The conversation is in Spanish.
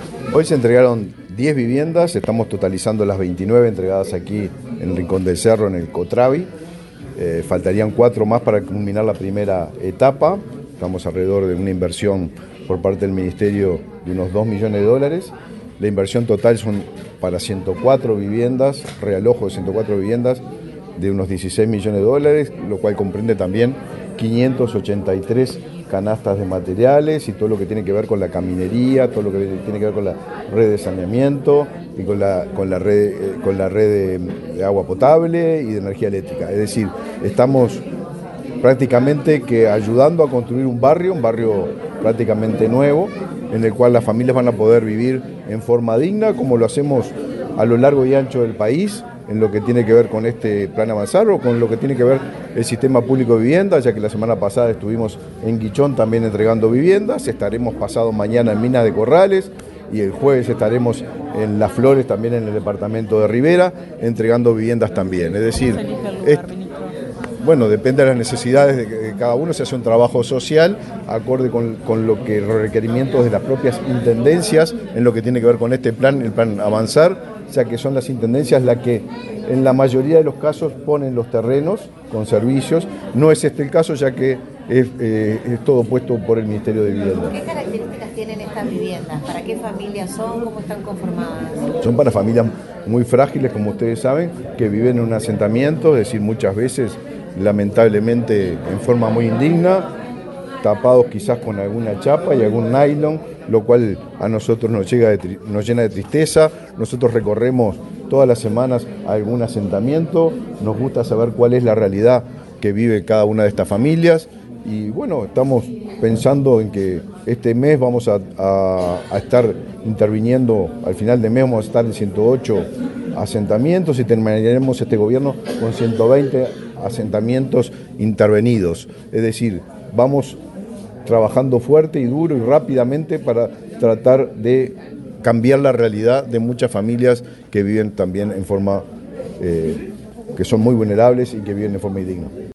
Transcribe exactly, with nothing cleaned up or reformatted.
Hoy se entregaron diez viviendas, estamos totalizando las veintinueve entregadas aquí en el Rincón del Cerro, en el Cotravi. Eh, faltarían cuatro más para culminar la primera etapa. Estamos alrededor de una inversión por parte del Ministerio de unos dos millones de dólares. La inversión total son para ciento cuatro viviendas, realojo de ciento cuatro viviendas de unos dieciséis millones de dólares, lo cual comprende también quinientas ochenta y tres canastas de materiales y todo lo que tiene que ver con la caminería, todo lo que tiene que ver con la red de saneamiento y con la, con la red, eh, con la red de, de agua potable y de energía eléctrica. Es decir, estamos prácticamente que ayudando a construir un barrio, un barrio prácticamente nuevo, en el cual las familias van a poder vivir en forma digna, como lo hacemos a lo largo y ancho del país, en lo que tiene que ver con este plan avanzar o con lo que tiene que ver el sistema público de vivienda, ya que la semana pasada estuvimos en Guichón también entregando viviendas, estaremos pasado mañana en Minas de Corrales y el jueves estaremos en Las Flores, también en el departamento de Rivera, entregando viviendas también. Es decir, es, bueno, depende de las necesidades de cada uno, se hace un trabajo social acorde con, con lo que los requerimientos de las propias intendencias en lo que tiene que ver con este plan, el plan avanzar, ya que son las intendencias las que en la mayoría de los casos ponen los terrenos con servicios. No es este el caso, ya que es, eh, es todo puesto por el Ministerio de Vivienda. ¿Qué características tienen estas viviendas? ¿Para qué familias son? ¿Cómo están conformadas? Son para familias muy frágiles, como ustedes saben, que viven en un asentamiento, es decir, muchas veces, lamentablemente, en forma muy indigna, tapados quizás con alguna chapa y algún nylon, lo cual a nosotros nos, llega de, nos llena de tristeza. Nosotros recorremos todas las semanas algún asentamiento, nos gusta saber cuál es la realidad que vive cada una de estas familias y bueno, estamos pensando en que este mes vamos a, a, a estar interviniendo, al final de mes vamos a estar en ciento ocho asentamientos y terminaremos este gobierno con ciento veinte asentamientos intervenidos, es decir, vamos trabajando fuerte y duro y rápidamente para tratar de cambiar la realidad de muchas familias que viven también en forma, eh, que son muy vulnerables y que viven de forma indigna.